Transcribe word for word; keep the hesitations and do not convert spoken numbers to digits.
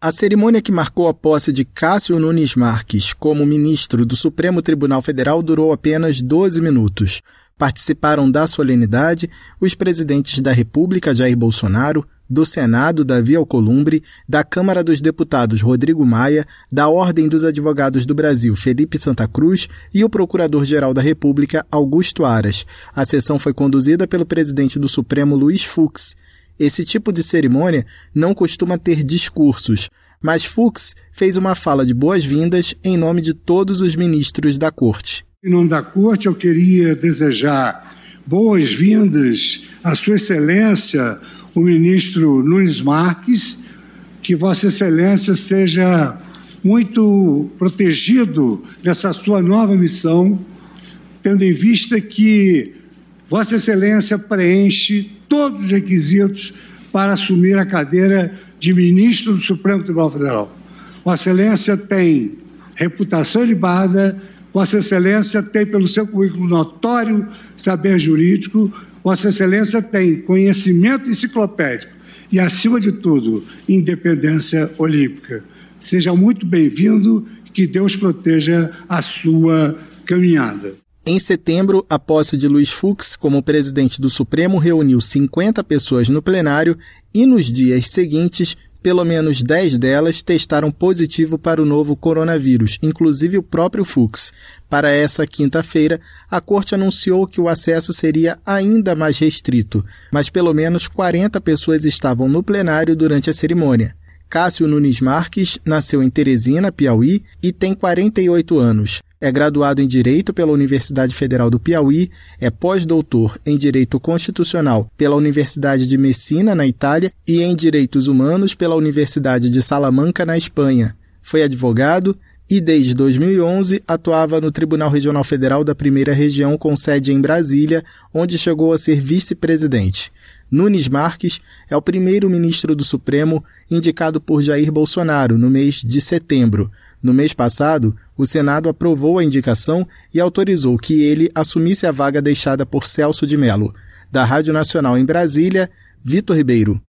A cerimônia que marcou a posse de Cássio Nunes Marques como ministro do Supremo Tribunal Federal durou apenas doze minutos. Participaram da solenidade os presidentes da República, Jair Bolsonaro, do Senado, Davi Alcolumbre, da Câmara dos Deputados, Rodrigo Maia, da Ordem dos Advogados do Brasil, Felipe Santa Cruz, e o Procurador-Geral da República, Augusto Aras. A sessão foi conduzida pelo presidente do Supremo, Luiz Fux. Esse tipo de cerimônia não costuma ter discursos, mas Fux fez uma fala de boas-vindas em nome de todos os ministros da Corte. Em nome da Corte, eu queria desejar boas-vindas à Sua Excelência, o ministro Nunes Marques, que Vossa Excelência seja muito protegido nessa sua nova missão, tendo em vista que Vossa Excelência preenche todos os requisitos para assumir a cadeira de ministro do Supremo Tribunal Federal. Vossa Excelência tem reputação ilibada, Vossa Excelência tem, pelo seu currículo notório, saber jurídico, Vossa Excelência tem conhecimento enciclopédico e, acima de tudo, independência olímpica. Seja muito bem-vindo, que Deus proteja a sua caminhada. Em setembro, a posse de Luiz Fux como presidente do Supremo reuniu cinquenta pessoas no plenário e, nos dias seguintes, pelo menos dez delas testaram positivo para o novo coronavírus, inclusive o próprio Fux. Para essa quinta-feira, a Corte anunciou que o acesso seria ainda mais restrito, mas pelo menos quarenta pessoas estavam no plenário durante a cerimônia. Cássio Nunes Marques nasceu em Teresina, Piauí, e tem quarenta e oito anos. É graduado em Direito pela Universidade Federal do Piauí, é pós-doutor em Direito Constitucional pela Universidade de Messina, na Itália, e em Direitos Humanos pela Universidade de Salamanca, na Espanha. Foi advogado e, desde dois mil e onze, atuava no Tribunal Regional Federal da Primeira Região, com sede em Brasília, onde chegou a ser vice-presidente. Nunes Marques é o primeiro ministro do Supremo indicado por Jair Bolsonaro no mês de setembro. No mês passado, o Senado aprovou a indicação e autorizou que ele assumisse a vaga deixada por Celso de Mello. Da Rádio Nacional em Brasília, Vitor Ribeiro.